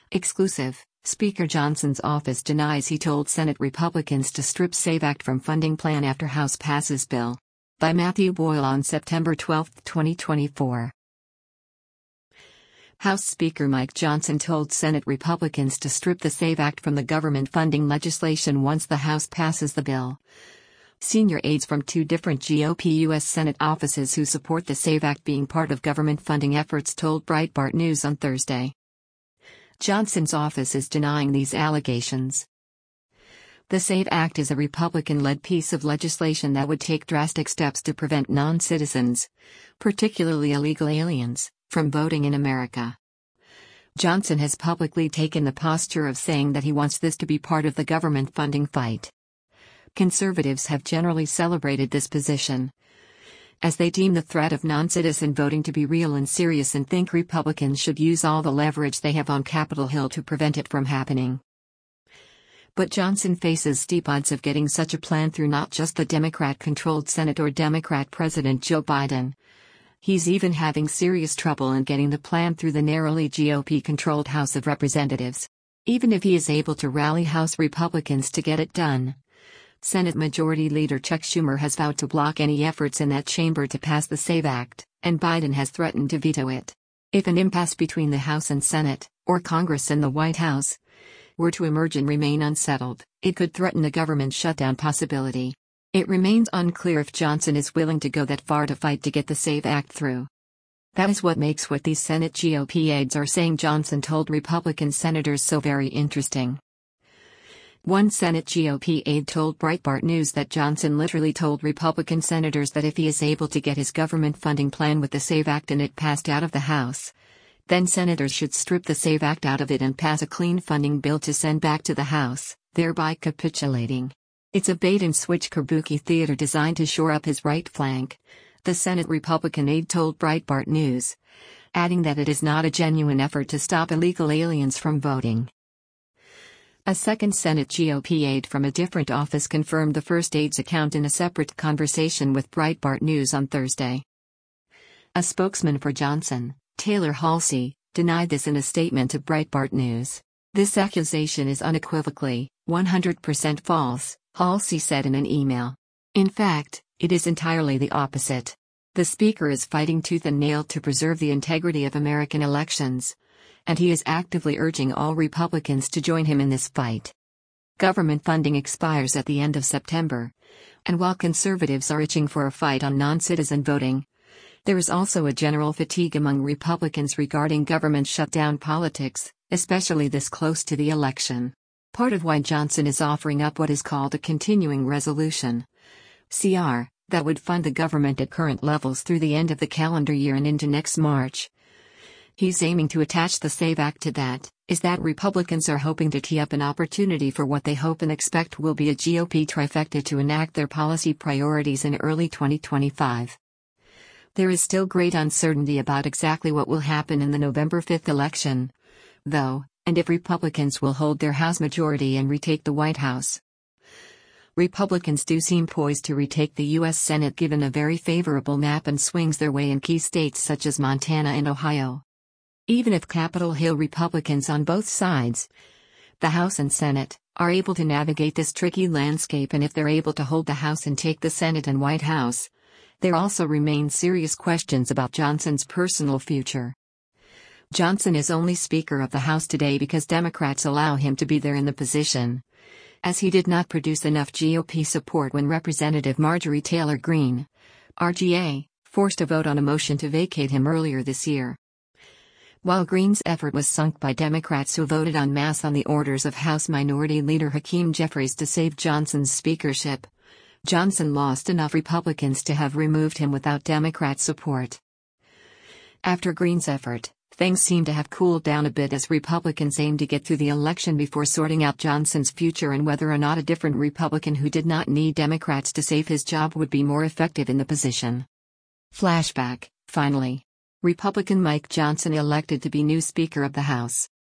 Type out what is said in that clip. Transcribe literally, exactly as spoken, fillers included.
Exclusive: Speaker Johnson's office denies he told Senate Republicans to strip SAVE Act from funding plan after House passes bill. By Matthew Boyle on September twelfth, twenty twenty-four. House Speaker Mike Johnson told Senate Republicans to strip the SAVE Act from the government funding legislation once the House passes the bill. Senior aides from two different G O P U S Senate offices who support the SAVE Act being part of government funding efforts told Breitbart News on Thursday. Johnson's office is denying these allegations. The SAVE Act is a Republican-led piece of legislation that would take drastic steps to prevent non-citizens, particularly illegal aliens, from voting in America. Johnson has publicly taken the posture of saying that he wants this to be part of the government funding fight. Conservatives have generally celebrated this position, as they deem the threat of non-citizen voting to be real and serious and think Republicans should use all the leverage they have on Capitol Hill to prevent it from happening. But Johnson faces steep odds of getting such a plan through not just the Democrat-controlled Senate or Democrat President Joe Biden. He's even having serious trouble in getting the plan through the narrowly G O P-controlled House of Representatives. Even if he is able to rally House Republicans to get it done, Senate Majority Leader Chuck Schumer has vowed to block any efforts in that chamber to pass the SAVE Act, and Biden has threatened to veto it. If an impasse between the House and Senate, or Congress and the White House, were to emerge and remain unsettled, it could threaten a government shutdown possibility. It remains unclear if Johnson is willing to go that far to fight to get the SAVE Act through. That is what makes what these Senate G O P aides are saying Johnson told Republican senators so very interesting. One Senate G O P aide told Breitbart News that Johnson literally told Republican senators that if he is able to get his government funding plan with the SAVE Act and it passed out of the House, then senators should strip the SAVE Act out of it and pass a clean funding bill to send back to the House, thereby capitulating. It's a bait-and-switch kabuki theater designed to shore up his right flank, the Senate Republican aide told Breitbart News, adding that it is not a genuine effort to stop illegal aliens from voting. A second Senate G O P aide from a different office confirmed the first aide's account in a separate conversation with Breitbart News on Thursday. A spokesman for Johnson, Taylor Halsey, denied this in a statement to Breitbart News. "This accusation is unequivocally, one hundred percent false," Halsey said in an email. "In fact, it is entirely the opposite. The Speaker is fighting tooth and nail to preserve the integrity of American elections, and he is actively urging all Republicans to join him in this fight." Government funding expires at the end of September, and while conservatives are itching for a fight on non-citizen voting, there is also a general fatigue among Republicans regarding government shutdown politics, especially this close to the election. Part of why Johnson is offering up what is called a continuing resolution, C R, that would fund the government at current levels through the end of the calendar year and into next March. He's aiming to attach the SAVE Act to that, is that Republicans are hoping to tee up an opportunity for what they hope and expect will be a G O P trifecta to enact their policy priorities in early twenty twenty-five. There is still great uncertainty about exactly what will happen in the November fifth election, though, and if Republicans will hold their House majority and retake the White House. Republicans do seem poised to retake the U S Senate given a very favorable map and swings their way in key states such as Montana and Ohio. Even if Capitol Hill Republicans on both sides, the House and Senate, are able to navigate this tricky landscape, and if they're able to hold the House and take the Senate and White House, there also remain serious questions about Johnson's personal future. Johnson is only Speaker of the House today because Democrats allow him to be there in the position, as he did not produce enough G O P support when Representative Marjorie Taylor Greene, R G A, forced a vote on a motion to vacate him earlier this year. While Greene's effort was sunk by Democrats who voted en masse on the orders of House Minority Leader Hakeem Jeffries to save Johnson's speakership, Johnson lost enough Republicans to have removed him without Democrat support. After Greene's effort, things seem to have cooled down a bit as Republicans aim to get through the election before sorting out Johnson's future and whether or not a different Republican who did not need Democrats to save his job would be more effective in the position. Flashback, finally. Republican Mike Johnson elected to be new Speaker of the House.